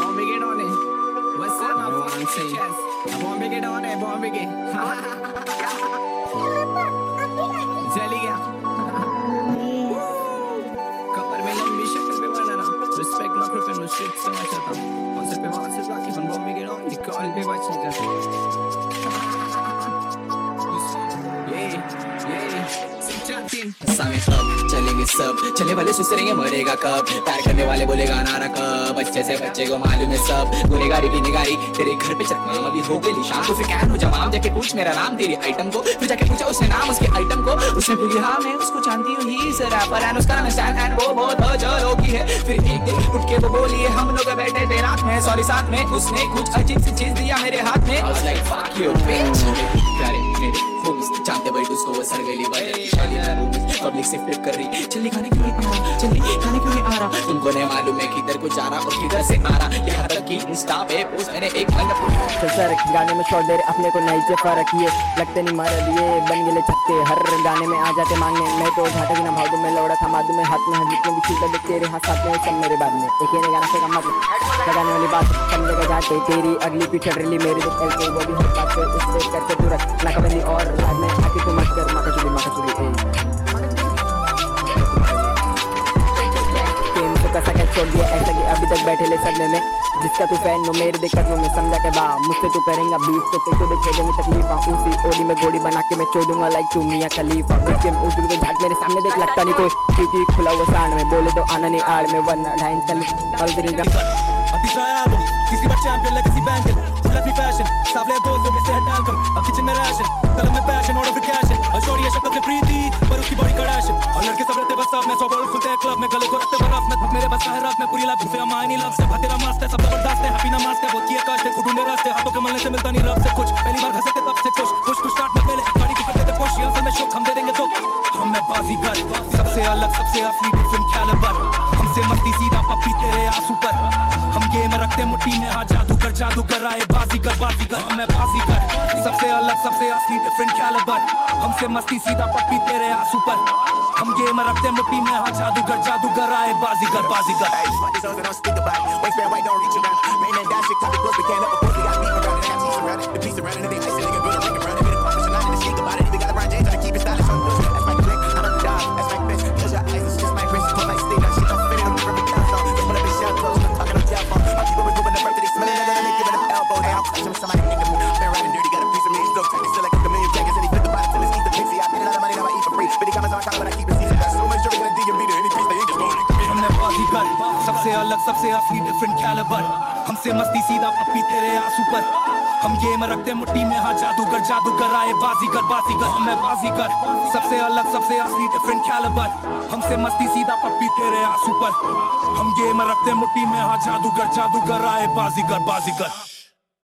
Bomb get on it. What's up? I'm fucking chest. Bomb get on it. Bomb get. चली गया. कपर में लंबी शक्ल पे बनाना. Respect my crew and no shit से मैं चाहता. Concept पे वहाँ से लाके बन bomb get on. निकाल पे बच जाता. सामने सब चलेंगे सब, चलने वाले सुसरेंगे मरेगा कब, प्यार करने वाले बोलेगा नारा कब, बच्चे से बच्चे को मालूम है सब, गुनेगारी भी निगारी तेरे घर पे चकमा अभी हो गई शाम को, फिर कैन हो जवाब जाके पूछ मेरा नाम तेरी आइटम को, फिर जाके पूछा उसने नाम उसके आइटम को, उसने बोली हाँ मैं उसको जानती हूँ ही इस रैपर एंड उसका नाम है सैन एंड वो बहुत अजरोगी है, फिर एक दिन उठ के वो बोली हम लोग बैठे थे रात में सॉरी साथ में, उसने कुछ अजीब सी चीज दिया मेरे हाथ में, I was like fuck you bitch, प्यारे मेरे होmies जानते भाई उसको वो सर गली पब्लिक से फ्लिप कर रही, चली खाने क्यों नहीं आ रहा, चली खाने क्यों नहीं आ रहा, तुमको नहीं मालूम है किधर को जा रहा और किधर से आ रहा, यहाँ तक कि इंस्टा पे पोस्ट मैंने एक सर गाने में शॉट दे रहे अपने को नहीं से फर्क ये लगते नहीं मार लिए बन गए छक्के हर गाने में आ जाते मांगने, मैं तो घाटा भी ना भाग दूं मैं लौड़ा था मादू में हाथ में जितने भी छूटा देख तेरे हाथ साथ में सब मेरे बाद में एक ही गाना से कम लगाने वाली बात समझे का जाते तेरी अगली पीछे रली मेरी तो चलते वो भी हर बात पे उससे करके तुरंत नाकाबंदी और बाद में आके तू मत कर माता चुली कैसा क्या छोड़ दिया ऐसा कि अभी तक बैठे ले सदमे में जिसका तू फैन हो मेरे दिक्कत में समझा के बा मुझसे तू करेंगा बीफ तो तेरे को देखे में तकलीफ उसी ओडी में गोली बना के मैं छोड़ूंगा लाइक तू मियां खलीफा उसके उधर के झाट मेरे सामने देख लगता नहीं कोई क्योंकि खुला हुआ सांड में बोले तो आना नहीं आड़ में वरना ढाइन चल और तेरी किसी बच्चे पे legacy bank love me fashion सावले दोस्तों में से हटाल कर अब किचन में राशन कलम में पैशन ऑर्डर फिर कैश और शॉर्ट ये शक्ल से प्रीति पर उसकी बॉडी कड़ाश और लड़के सब रहते बस सब में सौ बॉल खुलते हैं क्लब में गले को रखते बर्फ में मेरे बस है रात में पूरी लाइफ से अमानी लव से भातेरा मस्त है सब जबरदस्त है हैप्पी ना मस्त है बहुत किया कष्ट है खुद ढूंढे रास्ते हाथों के मलने से मिलता नहीं रब से कुछ पहली बार हंसे थे तब से खुश कुछ कुछ स्टार्ट में पहले गाड़ी को करते थे पुश यहाँ से मैं शौक हम दे देंगे तो हम मैं बाजीगर सबसे अलग सबसे असली डिफरेंट कैलिबर हमसे मस्ती सीधा पप्पी तेरे आंसू पर हम गेम रखते मुट्ठी में हाँ जादूगर आए बाजीगर मैं बाजीगर सबसे अलग सबसे असली डिफरेंट कैलिबर हमसे मस्ती सीधा पप्पी तेरे आंसू पर हम गेम रखते मुट्ठी में हाँ जादूगर आए बाजीगर सबसे अलग सबसे असली डिफरेंट कैलिबर हमसे मस्ती सीधा पप्पी तेरे आंसू पर हम गेम रखते मुट्ठी में हाँ जादूगर आए बाजीगर मैं बाजीगर सबसे अलग सबसे असली डिफरेंट कैलिबर हमसे मस्ती सीधा पप्पी तेरे आंसू पर हम गेम रखते मुट्ठी में हाँ जादूगर आए बाजीगर